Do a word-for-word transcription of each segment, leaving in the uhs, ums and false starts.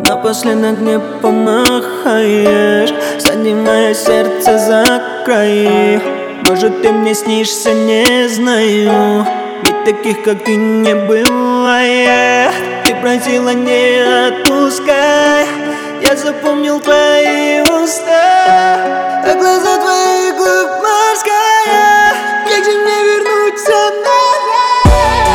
Напоследок мне помахаешь, задевая сердце за край. Может, ты мне снишься, не знаю, ведь таких, как ты, не бывает. Ты просила, не отпускай, я запомнил твои уста, а глаза твоих глубь морская. Как же мне вернуться назад?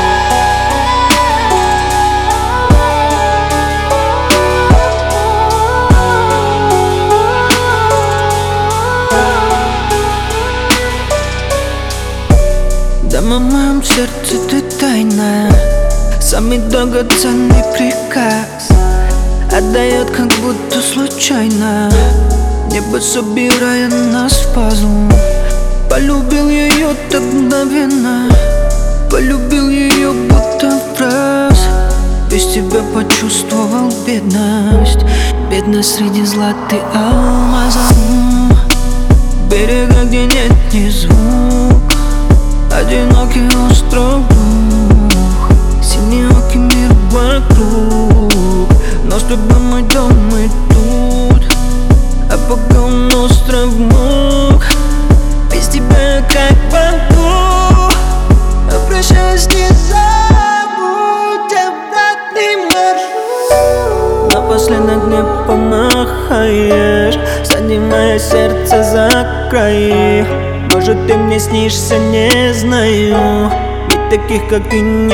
Да, в моем сердце ты тайна, самый драгоценный приказ отдает как будто случайно, небо собирая нас в пазл. Полюбил ее так мгновенно, полюбил ее будто в раз. Без тебя почувствовал бедность, бедность среди златы алмазов. Берега, где нет ни звук, одинокий остров дух, синеокий мир вокруг. Но с тобой мой дом и тут, а пока он остров мук. Без тебя как могу, прощаюсь, не забудь обратный маршрут. Напоследок мне помахаешь, задевая сердце за край. Может, ты мне снишься, не знаю, ведь таких, как ты, не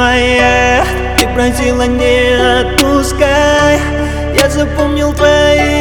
бывает. Ты просила, не отпускай, я запомнил твои